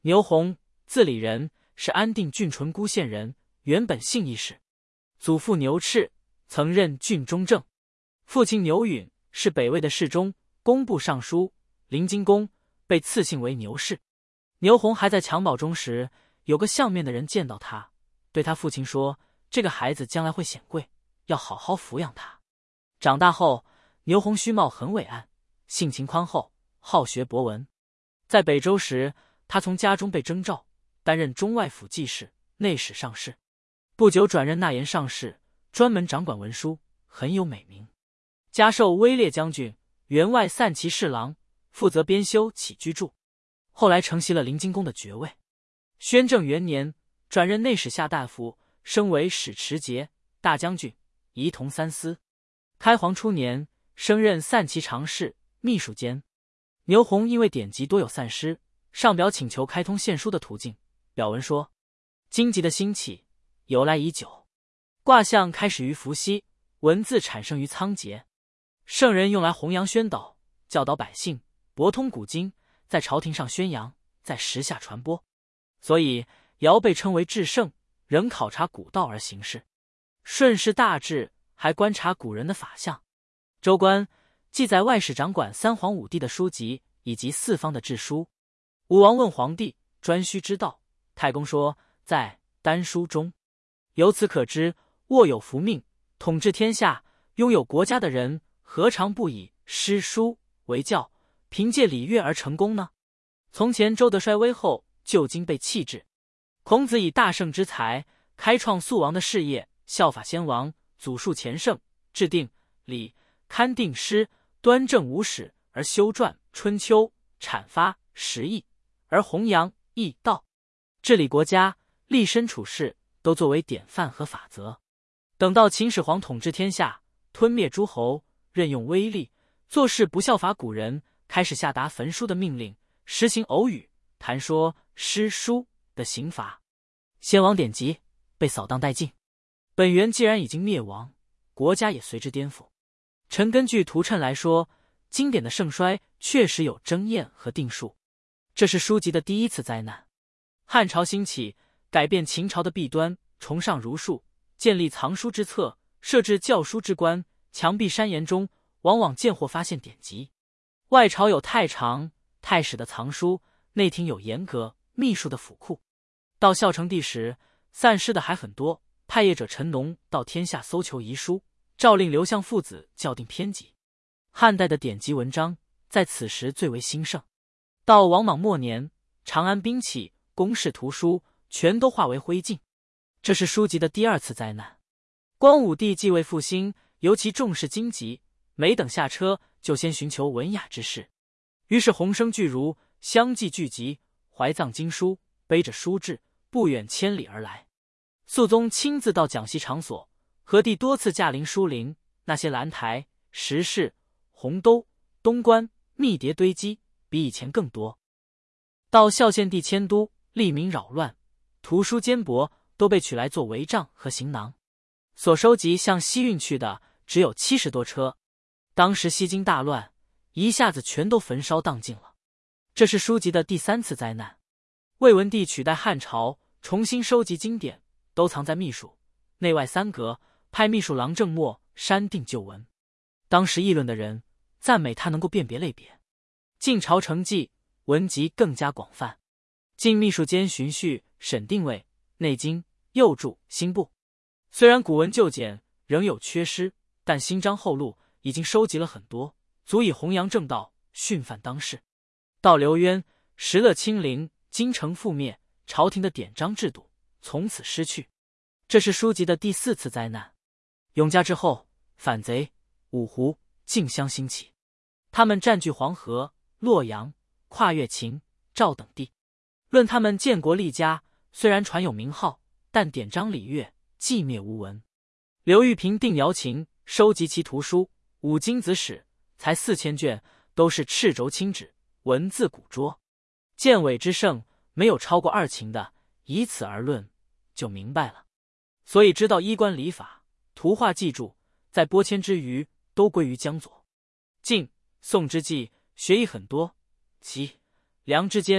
牛弘，字礼人，是安定郡淳沽县人，原本姓义氏。祖父牛炽，曾任郡中正。父亲牛允是北魏的侍中、工部尚书、临津公，被赐姓为牛氏。牛弘还在襁褓中时，有个相面的人见到他，对他父亲说：“这个孩子将来会显贵，要好好抚养他。”长大后，牛弘虚貌很伟岸，性情宽厚，好学博闻。在北周时，他从家中被征召，担任中外府记事、内史上士。不久转任纳言上士，专门掌管文书，很有美名。加授威烈将军、员外散骑侍郎，负责编修起居注。后来承袭了临津公的爵位。宣政元年，转任内史下大夫，升为使持节、大将军、仪同三司。开皇初年，升任散骑常侍、秘书监。牛弘因为典籍多有散失，上表请求开通献书的途径。表文说，经籍的兴起由来已久，卦象开始于伏羲，文字产生于仓颉。圣人用来弘扬宣导，教导百姓，博通古今，在朝廷上宣扬，在时下传播。所以尧被称为至圣，仍考察古道而行事。顺氏大治，还观察古人的法相。周官记载外史掌管三皇五帝的书籍，以及四方的志书。武王问皇帝，专需之道。太公说，在丹书中。由此可知，握有福命，统治天下，拥有国家的人，何尝不以诗书为教，凭借礼乐而成功呢？从前周德衰微后，旧经被弃置。孔子以大圣之才，开创肃王的事业，效法先王，祖述前圣，制定礼，刊定诗，端正无史，而修传春秋，阐发时义，而弘扬义道，治理国家，立身处世，都作为典范和法则。等到秦始皇统治天下，吞灭诸侯，任用威力，做事不效法古人，开始下达焚书的命令，实行偶语、谈说、诗书的刑罚。先王典籍被扫荡殆尽，本源既然已经灭亡，国家也随之颠覆。臣根据图谶来说，经典的盛衰确实有争验和定数。这是书籍的第一次灾难。汉朝兴起，改变秦朝的弊端，崇尚儒术，建立藏书之策，设置教书之官，墙壁山岩中往往见或发现典籍。外朝有太常、太史的藏书，内廷有严格、秘书的府库。到孝成帝时，散失的还很多，派业者陈农到天下搜求遗书，诏令刘向父子校订篇籍。汉代的典籍文章在此时最为兴盛。到王莽末年，长安兵器、宫室图书全都化为灰烬。这是书籍的第二次灾难。光武帝继位复兴，尤其重视经籍，没等下车就先寻求文雅之事。于是鸿生巨儒相继聚集，怀藏经书，背着书志，不远千里而来。肃宗亲自到讲习场所，何帝多次驾临书林，那些兰台、石室、红兜、东关、密牒堆积，比以前更多。到孝献帝迁都，吏民扰乱，图书坚帛都被取来做帷帐和行囊。所收集向西运去的只有70多车。当时西京大乱，一下子全都焚烧殆尽了。这是书籍的第三次灾难。魏文帝取代汉朝，重新收集经典，都藏在秘书内外三阁，派秘书郎郑默删定旧文。当时议论的人赞美他能够辨别类别。晋朝成绩，文集更加广泛。晋秘书监荀序、审定位、内经、右注、新部。虽然古文旧简仍有缺失，但新章后录已经收集了很多，足以弘扬正道，训范当世。到刘渊，石勒清零，京城覆灭，朝廷的典章制度从此失去。这是书籍的第四次灾难。永嘉之后，反贼、五胡、竞相兴起，他们占据黄河、洛阳，跨越秦、赵等地。论他们建国立家，虽然传有名号，但典章礼乐寂灭无闻。刘裕平定姚秦，收集其图书，五经子史才4000卷，都是赤轴青纸，文字古拙。建伪之盛，没有超过二秦的，以此而论，就明白了。所以知道衣冠礼法、图画记注，在拨迁之余，都归于江左。晋、宋之际，学艺很多，齐、梁之间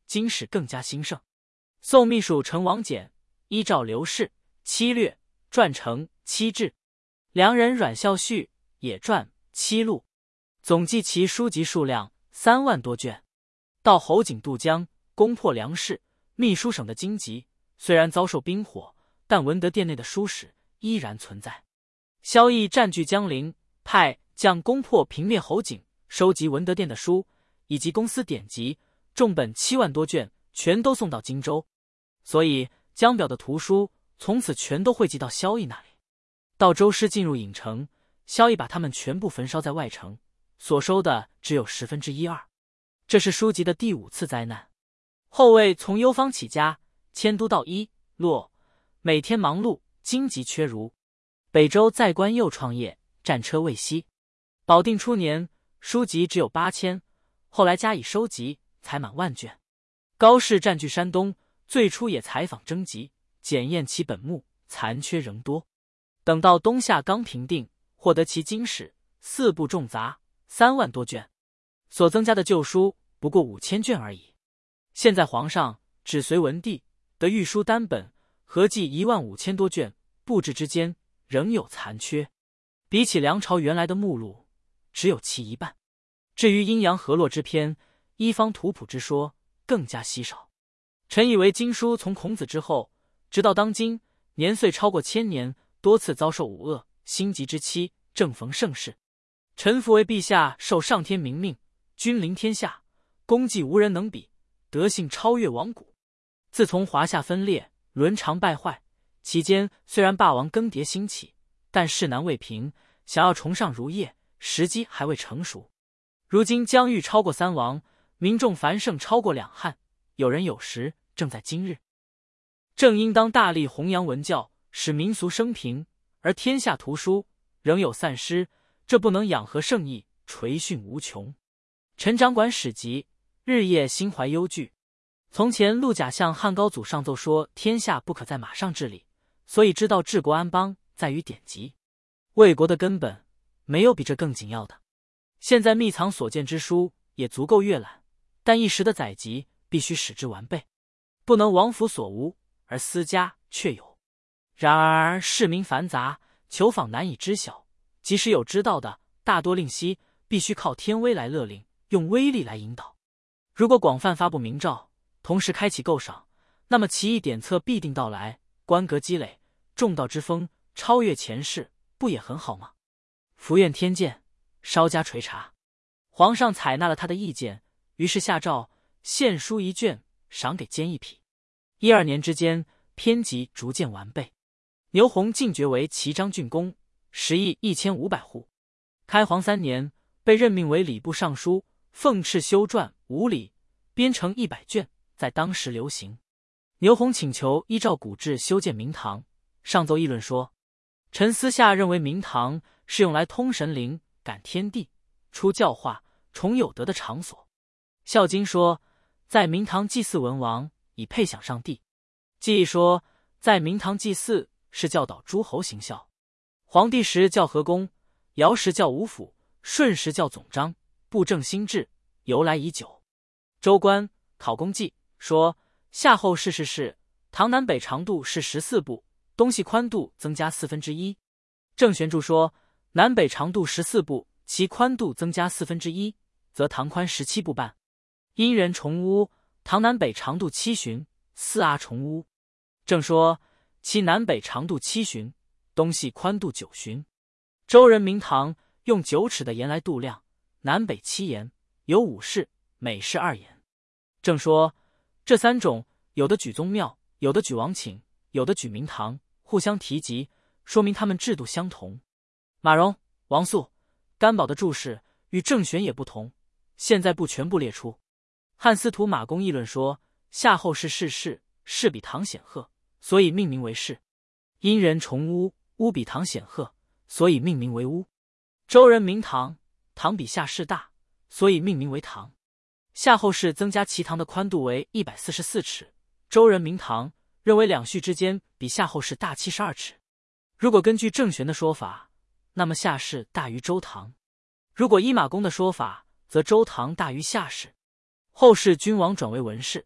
经史更加兴盛。宋秘书陈王简依照刘氏七略撰成七志，梁人阮孝绪也撰七录，总计其书籍数量3万多卷。到侯景渡江攻破梁氏，秘书省的经籍虽然遭受兵火，但文德殿内的书史依然存在。萧绎占据江陵，派将攻破平灭侯景，收集文德殿的书以及公司典籍，重本7万多卷，全都送到荆州。所以江表的图书从此全都汇集到萧绎那里。到周师进入郢城，萧绎把他们全部焚烧在外城，所收的只有1/12。这是书籍的第5次灾难。后魏从幽方起家，迁都到伊洛，每天忙碌，经籍缺如。北周在官又创业，战车未息。保定初年，书籍只有8000，后来加以收集，才满10000卷。高适占据山东，最初也采访征集，检验其本目，残缺仍多。等到东夏刚平定，获得其经史4部重杂3万多卷，所增加的旧书不过5000卷而已。现在皇上只随文帝得御书单本，合计15000多卷，布置之间仍有残缺，比起梁朝原来的目录，只有其1半。至于阴阳河洛之篇、一方图谱之说，更加稀少。臣以为经书从孔子之后，直到当今，年岁超过1000年，多次遭受五恶，心急之期，正逢盛世。臣服为陛下受上天明命，君临天下，功绩无人能比，德性超越往古。自从华夏分裂，伦常败坏，期间虽然霸王更迭兴起，但势难未平，想要重上如业，时机还未成熟。如今疆域超过3王，民众繁盛超过2汉，有人有时，正在今日。正应当大力弘扬文教，使民俗升平，而天下图书仍有散失，这不能养和圣意，垂训无穷。臣掌管史籍，日夜心怀忧惧。从前陆贾向汉高祖上奏说，天下不可在马上治理，所以知道治国安邦在于典籍。魏国的根本，没有比这更紧要的。现在秘藏所见之书也足够阅览，但一时的载籍必须使之完备，不能王府所无，而私家却有。然而市民繁杂，求访难以知晓，即使有知道的，大多吝惜，必须靠天威来勒令，用威力来引导。如果广泛发布明诏，同时开启购赏，那么奇异典册必定到来，官格积累，重道之风超越前世，不也很好吗？伏愿天鉴，稍加垂查。皇上采纳了他的意见，于是下诏献书1卷，赏给监1匹。12年之间，篇集逐渐完备。牛弘进爵为齐章郡公，食邑1500户。开皇3年，被任命为礼部尚书，奉敕修撰5礼，编成100卷，在当时流行。牛弘请求依照古制修建明堂，上奏议论说：臣私下认为明堂是用来通神灵、感天地、出教化、崇有德的场所。孝经说，在明堂祭祀文王，以配享上帝。记忆说，在明堂祭祀是教导诸侯行孝。黄帝时教和公，尧时教五府，舜时教总章，布政兴治，由来已久。周官考功记说，夏后氏唐南北长度是14步，东西宽度增加1/4。郑玄注说，南北长度14步，其宽度增加1/4，则唐宽17步半。殷人重屋，唐南北长度7旬，4阿重屋。正说，其南北长度7旬，东西宽度9旬。周人明堂用9尺的盐来度量，南北7盐，有5室，每室2盐。正说，这3种，有的举宗庙，有的举王寝，有的举明堂，互相提及，说明他们制度相同。马融、王肃、甘宝的注释与郑玄也不同，现在不全部列出。汉司徒马公议论说，夏后氏氏比唐显赫，所以命名为氏。殷人重屋，屋比唐显赫，所以命名为屋。周人明堂，堂比夏氏大，所以命名为堂。夏后氏增加其堂的宽度为144尺，周人明堂认为两序之间比夏后氏大72尺。如果根据郑玄的说法，那么夏氏大于周堂；如果依马公的说法，则周堂大于夏氏。后世君王转为文氏，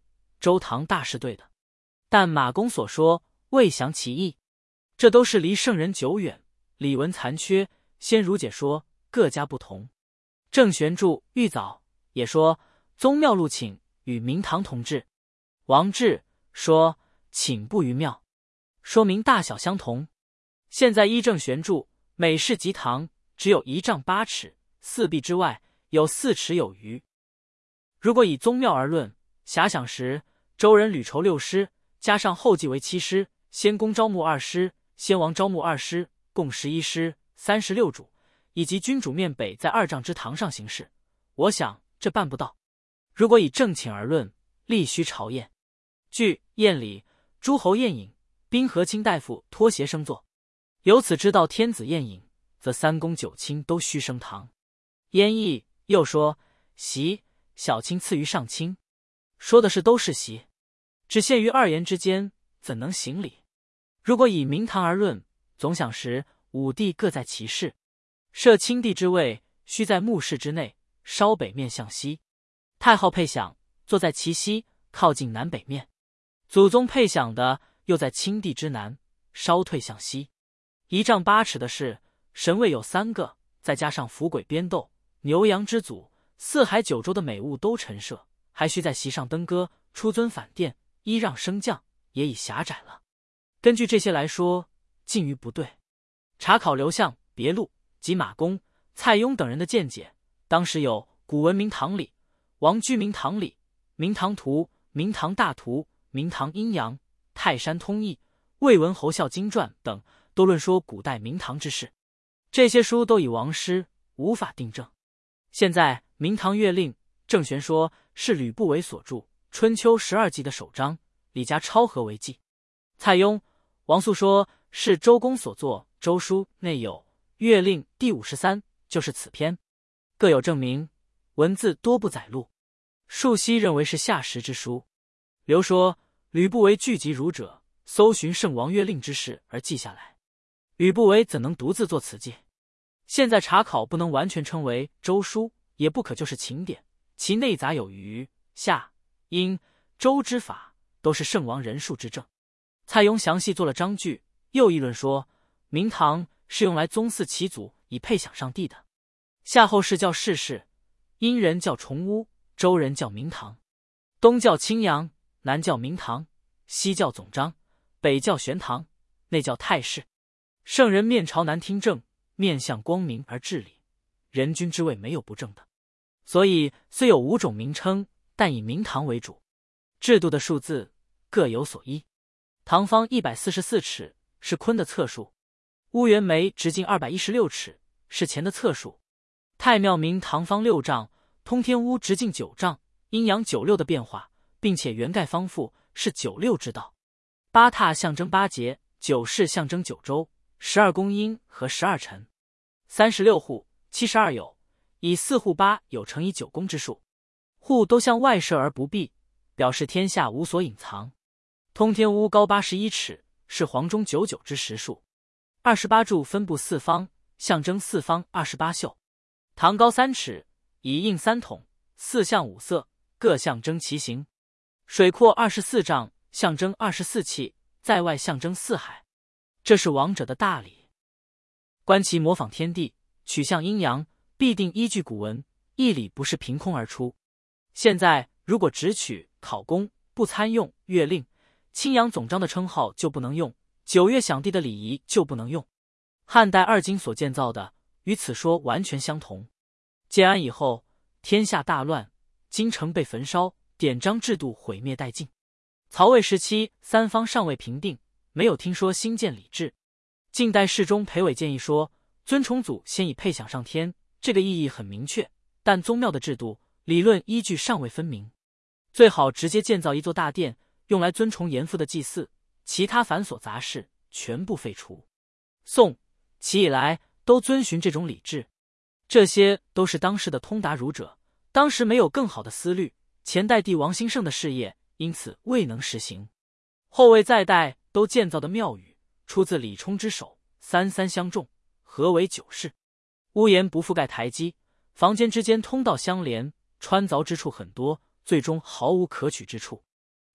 周唐大是对的，但马公所说未详其意，这都是离圣人久远，礼文残缺。先儒解说各家不同。郑玄注《玉藻》也说宗庙录请与明堂同治。王志说请不于庙，说明大小相同。现在依郑玄注，每市及堂只有1丈8尺，4壁之外有4尺有余。如果以宗庙而论，遐想时周人屡筹6师，加上后继为7师，先公招募2师，先王招募2师，共11师36主，以及君主面北在2丈之堂上行事，我想这办不到。如果以正寝而论，力须朝宴。据《宴礼》，诸侯宴饮，宾和卿大夫脱鞋升座，由此知道天子宴饮，则3公9卿都须升堂。燕毅又说席小卿次于上卿，说的是都是席，只限于2言之间，怎能行礼？如果以明堂而论，总想时5帝各在其室，设卿帝之位，须在墓室之内，稍北面向西。太昊配享坐在其西，靠近南北面。祖宗配享的又在卿帝之南，稍退向西。1丈8尺的是神位有3个，再加上伏鬼边斗、牛羊之祖、4海9州的美物都陈设，还需在席上登歌，出尊反殿，揖让升降，也已狭窄了。根据这些来说，近于不对。查考刘向别录及马公、蔡邕等人的见解，当时有古文明堂里、王居明堂里、明堂图、明堂大图、明堂阴阳、泰山通义、魏文侯孝经传等，都论说古代明堂之事。这些书都已亡失，无法定正。现在明堂月令，郑玄说是吕不韦所著《春秋12纪》的首章，李家抄合为记。蔡邕、王肃说是周公所作《周书》内有月令第53，就是此篇，各有证明，文字多不载录。树熙认为是夏时之书。刘说吕不韦聚集儒者，搜寻圣王月令之事而记下来，吕不韦怎能独自作此记？现在查考不能完全称为周书，也不可就是秦典，其内杂有虞、夏、殷、周之法，都是圣王人数之证。蔡邕详细做了章句，又议论说明堂是用来宗祀其祖以配享上帝的。夏后氏叫世氏，殷人叫重屋，周人叫明堂，东叫青阳，南叫明堂，西叫总章，北叫玄堂，内叫太室。圣人面朝南听政，面向光明而治理，人君之位没有不正的。所以虽有5种名称，但以明堂为主。制度的数字各有所依。堂方144尺，是坤的侧数；乌圆眉直径216尺，是乾的侧数。太庙明堂方6丈，通天屋直径9丈，阴阳96的变化，并且圆盖方复，是96之道。8榻象征8节，9室象征9州，12宫阴和12辰，36户72有，以4户8有乘以9宫之数，户都向外设而不闭，表示天下无所隐藏。通天屋高81尺，是黄钟99之实数。28柱分布4方，象征4方28宿。堂高3尺，以印3筒，4象5色，各象征其形。水阔24丈，象征24气，在外象征4海。这是王者的大礼。观其模仿天地，取象阴阳，必定依据古文，义理不是凭空而出。现在如果只取考功，不参用月令、青阳总章的称号就不能用，9月享帝的礼仪就不能用。汉代2京所建造的与此说完全相同。建安以后，天下大乱，京城被焚烧，典章制度毁灭殆尽。曹魏时期3方尚未平定，没有听说新建礼制。晋代世宗裴伟建议说，尊崇祖先以配享上天，这个意义很明确，但宗庙的制度理论依据尚未分明，最好直接建造一座大殿，用来尊崇严父的祭祀，其他繁琐杂事全部废除。宋、齐以来都遵循这种礼制，这些都是当时的通达儒者，当时没有更好的思虑，前代帝王兴盛的事业，因此未能实行。后魏在代都建造的庙宇，出自李冲之手，3三相重，合为9室。屋檐不覆盖台基，房间之间通道相连，穿凿之处很多，最终毫无可取之处。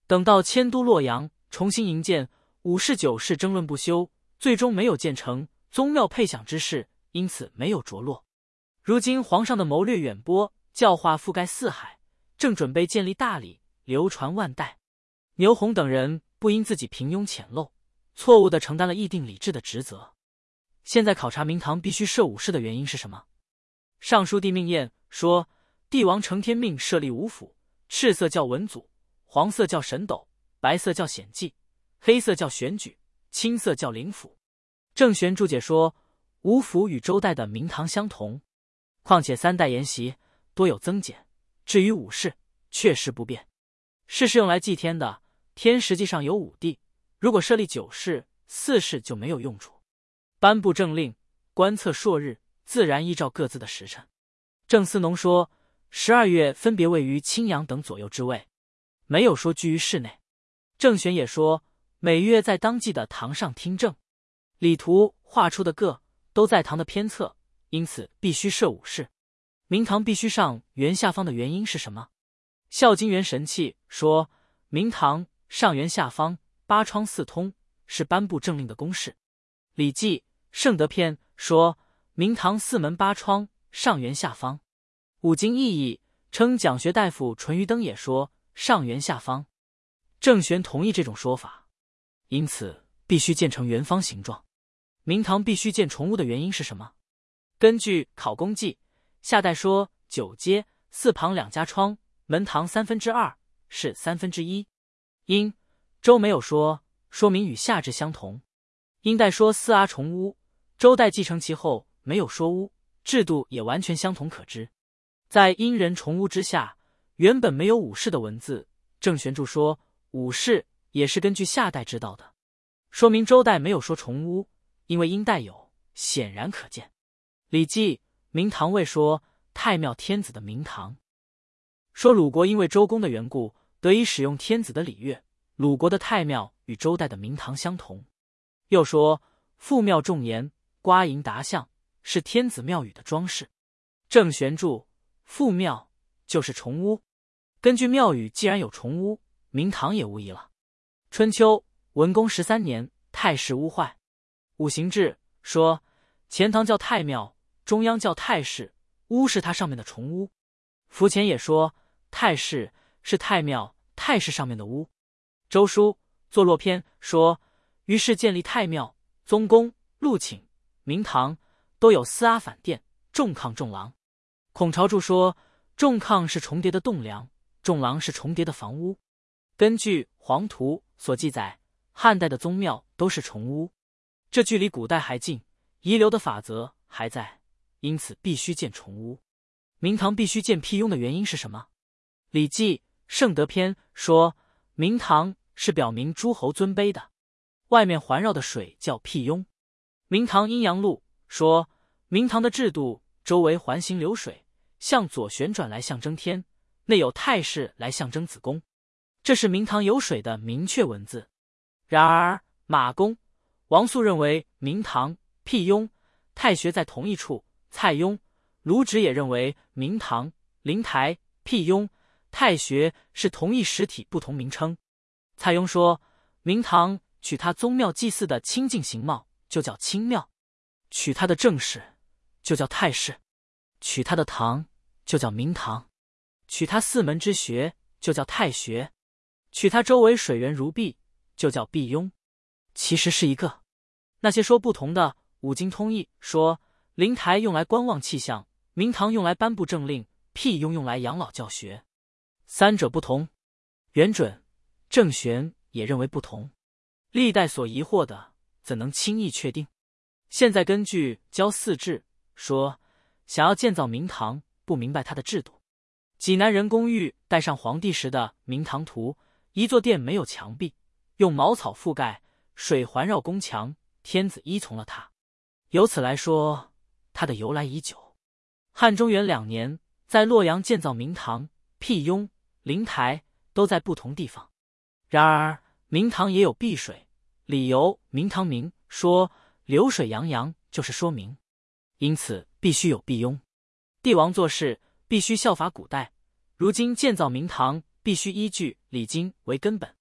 等到迁都洛阳，重新营建，武士九世争论不休，最终没有建成，宗庙配享之事因此没有着落。如今皇上的谋略远播，教化覆盖四海，正准备建立大礼，流传万代。牛弘等人不因自己平庸浅陋，错误地承担了议定礼制的职责。现在考察明堂必须设武士的原因是什么？尚书帝命验说，帝王承天命设立五府，赤色叫文祖，黄色叫神斗，白色叫显记，黑色叫选举，青色叫灵府。郑玄注解说，五府与周代的明堂相同，况且三代沿袭，多有增减。至于武士，确实不变。士是用来祭天的，天实际上有五帝，如果设立九士、四士就没有用处。颁布政令，观测朔日，自然依照各自的时辰。郑思农说，12月分别位于青阳等左右之位，没有说居于室内。郑玄也说，每月在当季的堂上听政，礼图画出的各都在堂的偏侧，因此必须设武士。明堂必须上圆下方的原因是什么？孝经元神器说，明堂上圆下方，八窗四通，是颁布政令的公式。礼记圣德篇说，明堂四门八窗，上圆下方。五经意义称讲学大夫淳于登也说，上圆下方。郑玄同意这种说法，因此必须建成圆方形状。明堂必须建重屋的原因是什么？根据考工记，夏代说九街四旁两家窗，门堂2/3，是1/3。殷周没有说，说明与夏制相同。殷代说四阿重屋，周代继承其后没有说屋，制度也完全相同可知。在殷人重屋之下，原本没有武士的文字。郑玄注说，武士也是根据夏代知道的，说明周代没有说重屋，因为殷代有，显然可见。礼记明堂未说太庙天子的明堂，说鲁国因为周公的缘故得以使用天子的礼乐，鲁国的太庙与周代的明堂相同。又说父庙重檐，瓜银达象，是天子庙宇的装饰。郑玄注，父庙就是重屋，根据庙宇既然有重屋，明堂也无疑了。春秋文公13年，太室屋坏，五行志说前堂叫太庙，中央叫太室，屋是它上面的重屋。符前也说太室是太庙太室上面的屋。周书坐落篇说，于是建立太庙、宗宫、禄寝、明堂，都有司阿反殿、重炕、重廊。孔朝注说，重炕是重叠的栋梁，重廊是重叠的房屋。根据黄图所记载，汉代的宗庙都是重屋，这距离古代还近，遗留的法则还在，因此必须建重屋。明堂必须建辟雍的原因是什么？礼记圣德篇说，明堂是表明诸侯尊卑的，外面环绕的水叫辟雍。明堂阴阳录说，明堂的制度周围环形流水，向左旋转来象征天，内有太室来象征子宫，这是明堂有水的明确文字。然而马公、王肃认为明堂、辟雍、太学在同一处，蔡邕、卢植也认为明堂、灵台、辟雍、太学是同一实体不同名称。蔡邕说，明堂取他宗庙祭祀的清净形貌就叫清庙，取他的正室就叫太室，取他的堂就叫明堂，取他四门之学就叫太学，取他周围水源如璧就叫辟雍，其实是一个。那些说不同的，五经通义说，灵台用来观望气象，明堂用来颁布政令，辟雍用来养老教学，三者不同。元准、郑玄也认为不同，历代所疑惑的怎能轻易确定？现在根据教四志说，想要建造明堂，不明白它的制度。济南人公寓带上皇帝时的明堂图，一座殿没有墙壁，用茅草覆盖，水环绕宫墙，天子依从了它。由此来说，它的由来已久。汉中元2年，在洛阳建造明堂、辟雍、灵台，都在不同地方。然而明堂也有避水，理由明堂明说流水洋洋就是说明，因此必须有辟雍。帝王做事必须效法古代，如今建造明堂必须依据礼经为根本，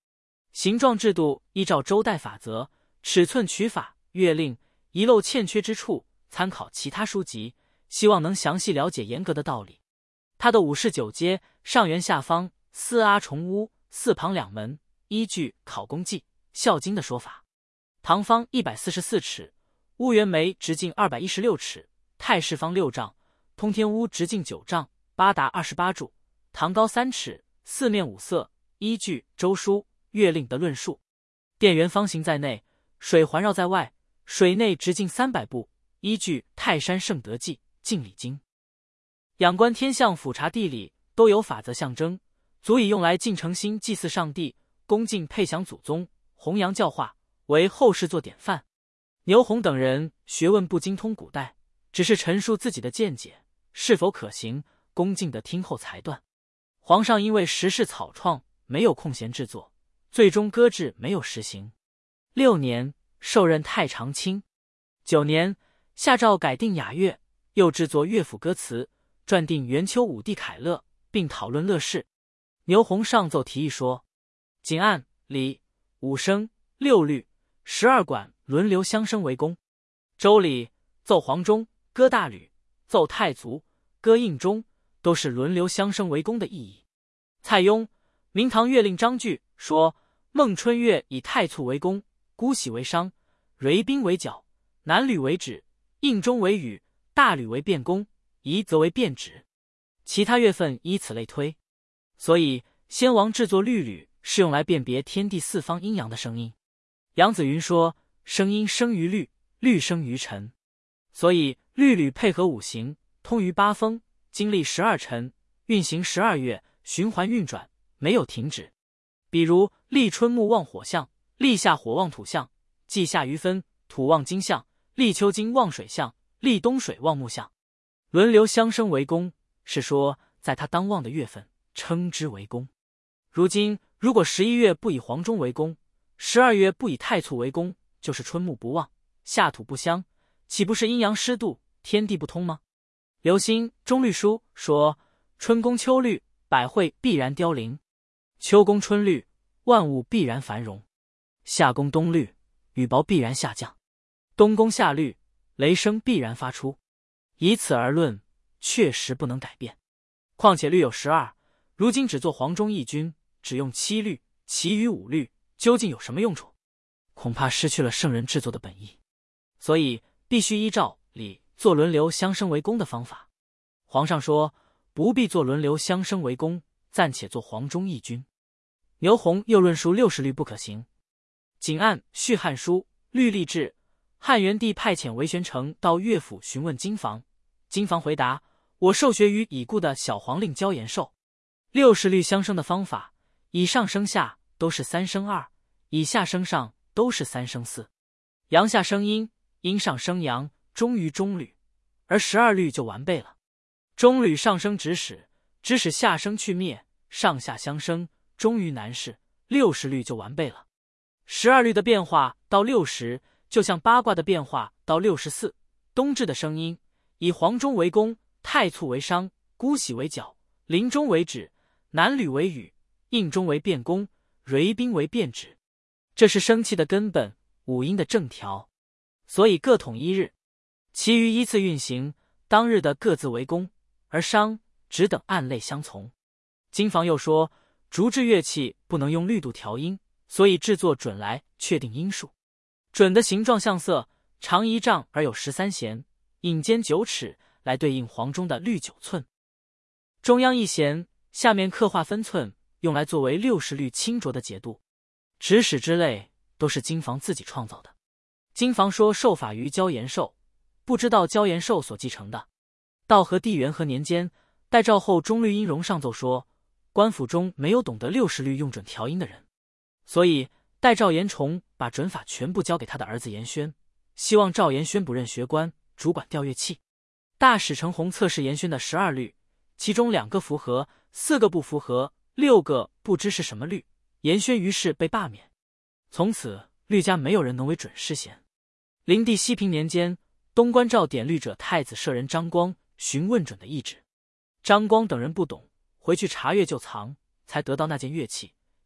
形状制度依照周代法则，尺寸取法、月令遗漏欠缺之处，参考其他书籍，希望能详细了解严格的道理。他的五室九阶，上圆下方，四阿重屋，四旁两门，依据《考工记》《孝经》的说法，堂方144尺，屋圆眉直径216尺，太室方6丈，通天屋直径9丈，八达28柱，堂高3尺，四面五色，依据《周书》《月令》的论述。殿圆方形在内，水环绕在外，水内直径300步，依据《泰山圣德记》《敬礼经》。仰观天象，俯察地理，都有法则象征，足以用来尽诚心祭祀上帝，恭敬配享祖宗，弘扬教化，为后世做典范。牛弘等人学问不精通古代，只是陈述自己的见解，是否可行，恭敬地听后裁断。皇上因为时事草创，没有空闲制作，最终搁置没有实行。6年，授任太常卿。9年，下诏改定雅乐，又制作乐府歌词，撰定元丘五帝凯乐，并讨论乐事。牛弘上奏提议说，仅按礼、五声、六律、12管轮流相生为公。周礼奏黄钟，歌大吕；奏太祖，歌应钟，都是轮流相生为公的意义。蔡邕《明堂乐令章句》说，孟春月以太簇为公，姑息为商，蕤宾为角，南吕为止，应钟为羽，大吕为变公，夷则为变止。其他月份依此类推。所以先王制作律吕是用来辨别天地四方阴阳的声音。杨子云说，声音生于律，律生于辰，所以律吕配合五行，通于八风，经历12辰，运行12月，循环运转，没有停止。比如立春木旺火象，立夏火旺土象，季夏余分土旺金象，立秋金旺水象，立冬水旺木象。轮流相生为公，是说在他当旺的月份称之为公。如今如果11月不以黄钟为公，12月不以太簇为公，就是春木不旺，夏土不相，岂不是阴阳失度，天地不通吗？刘歆《中律书》说，春宫秋律，百会必然凋零；秋宫春律，万物必然繁荣；夏宫冬律，雨雹必然下降；冬宫夏律，雷声必然发出。以此而论，确实不能改变。况且律有12，如今只做黄钟一君，只用7律，其余5律究竟有什么用处？恐怕失去了圣人制作的本意。所以必须依照礼做轮流相生为公的方法。皇上说，不必做轮流相生为公，暂且做黄钟一君。牛弘又论述60律不可行。仅按《续汉书·律例志》，汉元帝派遣韦玄成到乐府询问金房，金房回答，我受学于已故的小皇令焦延寿。60律相生的方法，以上生下都是3生2，以下生上都是3生4，阳下生阴，阴上生阳，终于中律，而12律就完备了。中律上生直始，直始下生去灭，上下相生，终于南氏，60律就完备了。12律的变化到60，就像八卦的变化到64。冬至的声音，以黄钟为公，太簇为商，姑息为角，临钟为止，南吕为羽，应钟为变公，蕤宾为变止。这是生气的根本，五音的正调，所以各统一日，其余依次运行，当日的各自为公，而商只等按类相从。金房又说，竹制乐器不能用律度调音，所以制作准来确定音数。准的形状相色，长1丈而有13弦，引间9尺，来对应黄钟的律9寸。中央1弦，下面刻画分寸，用来作为60律清浊的节度。指使之类都是金房自己创造的。金房说受法于焦延寿，不知道焦延寿所继承的。道和帝元和年间，代诏后中律殷荣上奏说，官府中没有懂得60律用准调音的人，所以代诏严崇把准法全部交给他的儿子严宣，希望赵严宣不任学官，主管调乐器。大使程弘测试严宣的12律，其中2个符合，4个不符合，6个不知是什么律，严宣于是被罢免。从此律家没有人能为准诗贤。灵帝熙平年间，东关照典律者太子舍人张光询问准的意旨，张光等人不懂，回去查阅就藏，才得到那件乐器，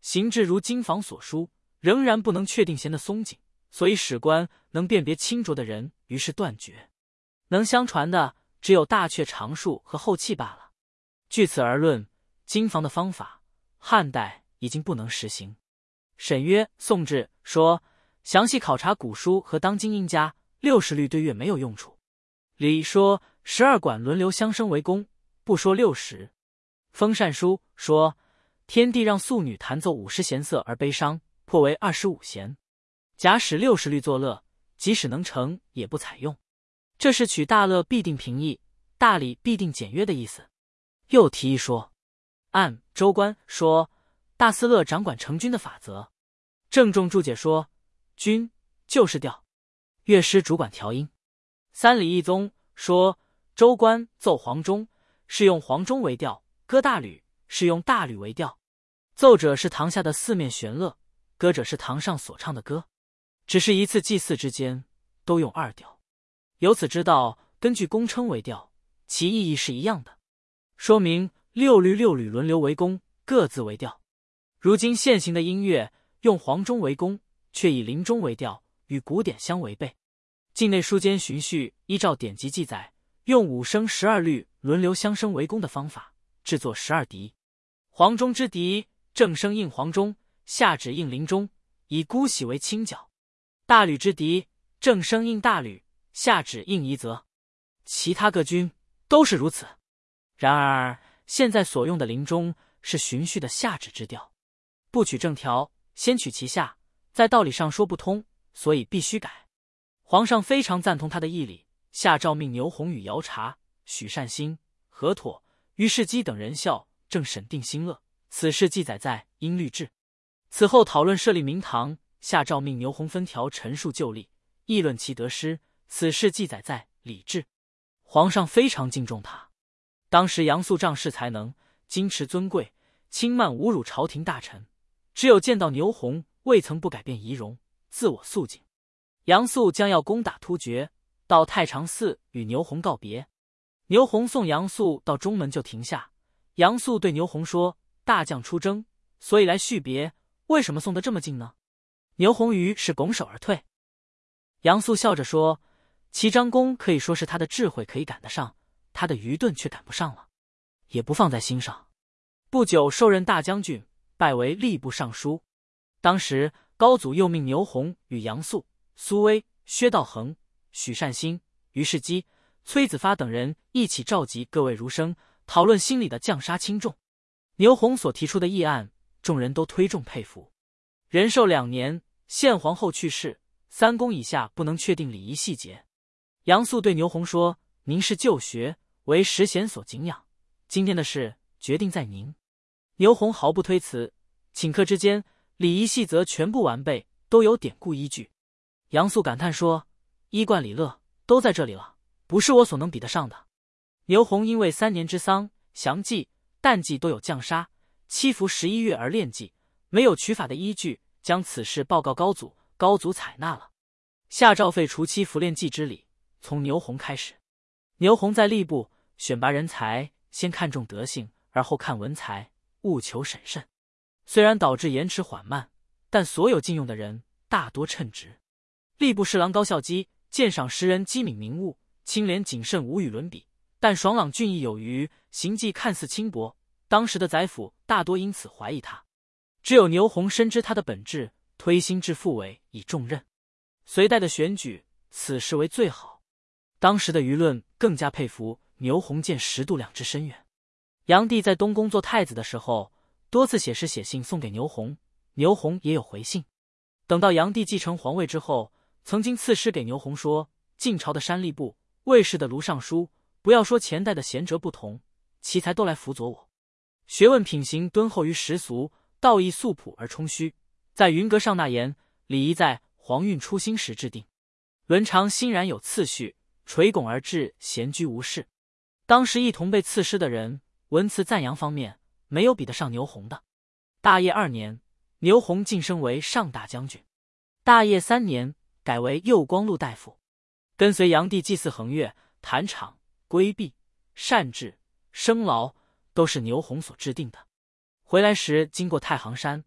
形制如经房所书，仍然不能确定弦的松紧，所以史官能辨别清浊的人，于是断绝。能相传的只有大阙长数和后气罢了。据此而论，经房的方法，汉代已经不能实行。沈约《宋志》说，详细考察古书和当今音家，60律对乐没有用处。李说12管轮流相生为功，不说60。封禅书说，天帝让素女弹奏50弦瑟而悲伤，破为25弦。假使60律作乐，即使能成，也不采用。这是取大乐必定平易，大礼必定简约的意思。又提议说，按周官说，大司乐掌管成军的法则。郑重注解说，军就是调，乐师主管调音。三礼一宗说，周官奏黄钟是用黄钟为调，歌大吕是用大吕为调。奏者是堂下的四面弦乐，歌者是堂上所唱的歌，只是一次祭祀之间都用二调。由此知道，根据公称为调，其意义是一样的，说明6律6吕轮流为功，各自为调。如今现行的音乐用黄钟为功，却以铃钟为调，与古典相违背。境内书间循序依照典籍记载，用5声12律轮流相生为功的方法，制作12笛。黄钟之笛，正声应黄钟，下指应铃钟，以姑喜为清角；大吕之笛，正声应大吕，下指应夷则。其他各军都是如此。然而现在所用的铃钟是循序的下指之调，不取正调，先取其下，在道理上说不通，所以必须改。皇上非常赞同他的义理，下诏命牛弘与姚察、许善心、何妥、于世基等人校正审定新乐，此事记载在《音律志》。此后讨论设立明堂，下诏命牛弘分条陈述旧例，议论其得失，此事记载在《礼志》。皇上非常敬重他。当时杨素仗势才能，矜持尊贵，轻慢侮辱朝廷大臣，只有见到牛弘，未曾不改变仪容，自我肃静。杨素将要攻打突厥，到太常寺与牛弘告别。牛弘送杨素到中门就停下。杨素对牛弘说，大将出征，所以来续别，为什么送得这么近呢？牛弘于是拱手而退。杨素笑着说，齐章公可以说是他的智慧可以赶得上，他的愚钝却赶不上了，也不放在心上。不久受任大将军，拜为吏部尚书。当时高祖又命牛弘与杨素、苏威、薛道衡、许善心、于世基、崔子发等人一起召集各位儒生，讨论心里的降杀轻重。牛弘所提出的议案，众人都推重佩服。仁寿2年，献皇后去世，3公以下不能确定礼仪细节。杨素对牛弘说，您是旧学，为实贤所敬仰，今天的事决定在您。牛弘毫不推辞，顷刻之间，礼仪细则全部完备，都有典故依据。杨素感叹说，衣冠礼乐都在这里了，不是我所能比得上的。牛弘因为3年之丧、祥祭、诞祭都有降杀，七伏11月而炼祭，没有取法的依据，将此事报告高祖，高祖采纳了，下诏废除七伏炼祭之礼，从牛弘开始。牛弘在吏部选拔人才，先看重德性，而后看文才，务求审慎。虽然导致延迟缓慢，但所有进用的人大多称职。吏部侍郎高孝基鉴赏时人机敏明悟，清廉谨慎，无与伦比，但爽朗俊逸有余，行迹看似轻薄，当时的宰辅大多因此怀疑他。只有牛弘深知他的本质，推心置腹委以重任。隋代的选举，此事为最好。当时的舆论更加佩服牛弘见识度量之深远。炀帝在东宫做太子的时候，多次写诗写信送给牛弘，牛弘也有回信。等到炀帝继承皇位之后，曾经赐诗给牛弘说，晋朝的山吏部、卫士的卢尚书，不要说前代的贤哲不同，奇才都来辅佐我。学问品行敦厚于时俗，道义素朴而充虚，在云阁上纳言，礼仪在皇运初兴时制定，伦常欣然有次序，垂拱而治，闲居无事。当时一同被赐诗的人，文辞赞扬方面没有比得上牛弘的。大业2年，牛弘晋升为上大将军。大业3年，改为右光禄大夫，跟随炀帝祭祀衡乐、坛场、规避、善治、生劳，都是牛弘所制定的。回来时经过太行山，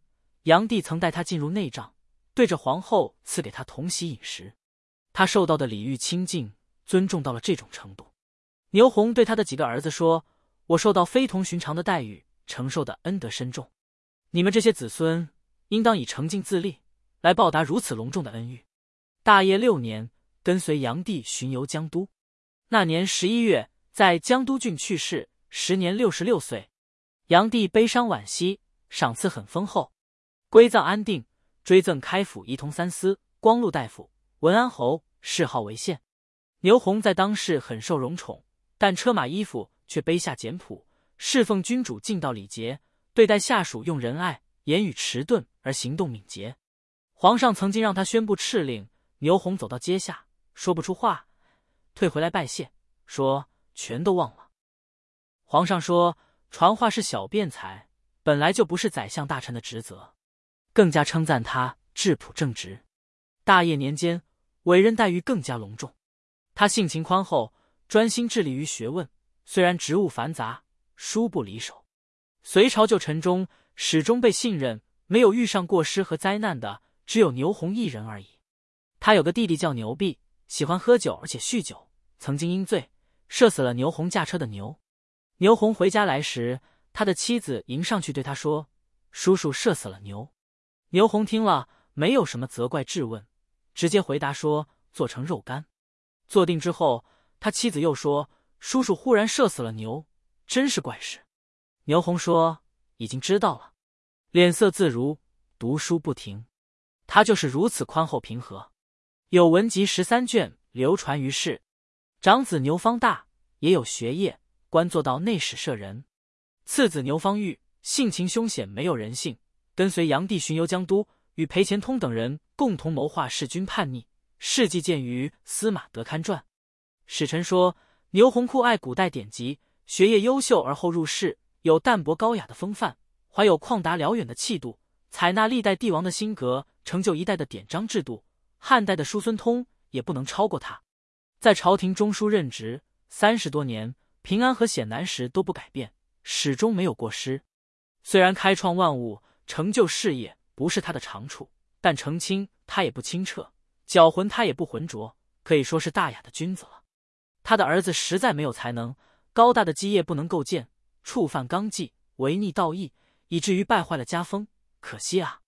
炀帝曾带他进入内帐，对着皇后赐给他同席饮食，他受到的礼遇清敬、尊重到了这种程度。牛弘对他的几个儿子说：“我受到非同寻常的待遇，承受的恩德深重，你们这些子孙应当以诚敬自立来报答如此隆重的恩遇。”大业6年，跟随炀帝巡游江都。那年11月，在江都郡去世，时年66岁。炀帝悲伤惋惜，赏赐很丰厚，归葬安定，追赠开府仪同三司、光禄大夫、文安侯，谥号为宪。牛弘在当世很受荣宠，但车马衣服却卑下简朴，侍奉君主尽道礼节，对待下属用仁爱，言语迟钝而行动敏捷。皇上曾经让他宣布敕令，牛弘走到阶下，说不出话，退回来拜谢，说全都忘了。皇上说传话是小辩才，本来就不是宰相大臣的职责，更加称赞他质朴正直。大业年间，委任待遇更加隆重。他性情宽厚，专心致力于学问，虽然职务繁杂，殊不离手。隋朝旧臣中始终被信任，没有遇上过失和灾难的，只有牛弘一人而已。他有个弟弟叫牛弼，喜欢喝酒而且酗酒，曾经因醉射死了牛弘驾车的牛。牛弘回家来时，他的妻子迎上去对他说：“叔叔射死了牛。”牛弘听了，没有什么责怪质问，直接回答说：“做成肉干。”坐定之后，他妻子又说：“叔叔忽然射死了牛，真是怪事。”牛弘说：“已经知道了。”脸色自如，读书不停。他就是如此宽厚平和。有文集13卷流传于世。长子牛方大也有学业，官做到内史舍人。次子牛方玉性情凶险，没有人性，跟随炀帝巡游江都，与裴虔通等人共同谋划弑君叛逆，事迹见于《司马德堪传》。史臣说，牛弘酷爱古代典籍，学业优秀而后入仕，有淡泊高雅的风范，怀有旷达辽远的气度，采纳历代帝王的新格，成就一代的典章制度。汉代的叔孙通也不能超过他。在朝廷中书任职30多年，平安和险难时都不改变，始终没有过失。虽然开创万物，成就事业不是他的长处，但澄清他也不清澈，搅浑他也不浑浊，可以说是大雅的君子了。他的儿子实在没有才能，高大的基业不能构建，触犯纲纪，违逆道义，以至于败坏了家风，可惜啊。